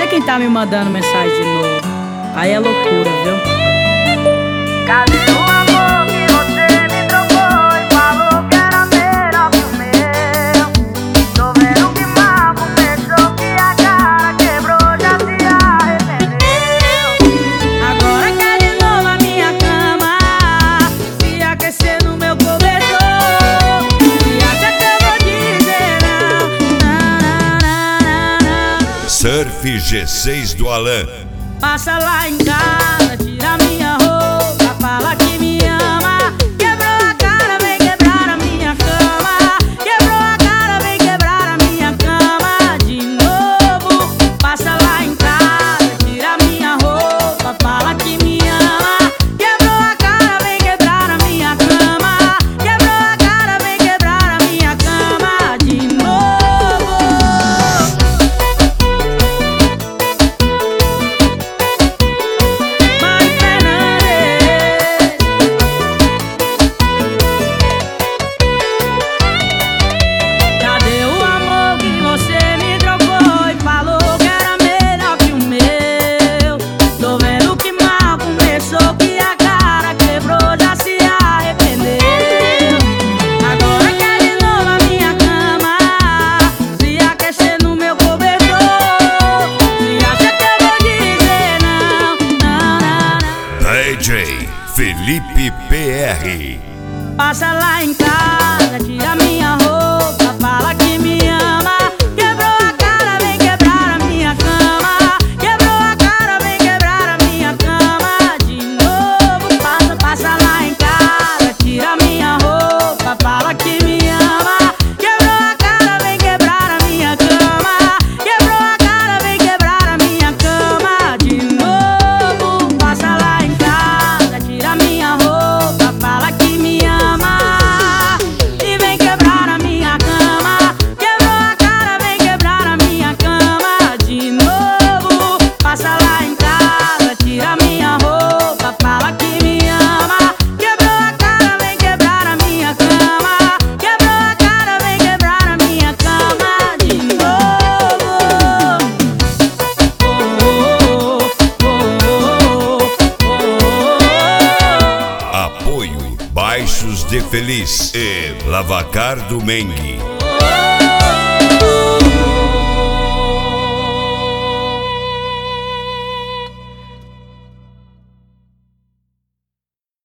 quem tá me mandando mensagem de novo. Aí é loucura, viu? Cadê o amor que você me trocou e falou que era melhor que o meu? Tô vendo que mal começou, que a cara quebrou, já se arrependeu. Agora quer de novo a minha cama, se aquecer no meu cobertor. Se acha que eu vou dizer não. Surf G6 do Alan. Passa lá em casa, tira minha roupa, fala que me ama. Quebrou a cara, vem quebrar a minha cama. Quebrou a cara, vem quebrar a minha cama de novo. Passa lá em casa, tira minha roupa, fala que me ama. Quebrou a cara, vem quebrar a minha cama. Quebrou a cara, vem quebrar a minha cama de novo. DJ Felipe PR. Passa lá em casa, tira minha roupa, fala que me ama. Quebrou a cara, vem quebrar a minha cama. Quebrou a cara, vem quebrar a minha cama de novo. Passa lá em casa, tira minha roupa, fala que me ama. Quebrou a cara, vem quebrar a minha cama. Quebrou a cara, vem quebrar a minha cama de novo. Passa lá em casa, tira minha roupa, fala que me ama e vem quebrar a minha cama. Quebrou a cara, vem quebrar a minha cama de novo. Passa lá em casa, tira minha roupa, fala que me ama. Quebrou a cara, vem quebrar a minha cama. Quebrou a cara, vem quebrar a minha cama de novo. Apoio Baixos de Feliz e Lavacar do Mengue.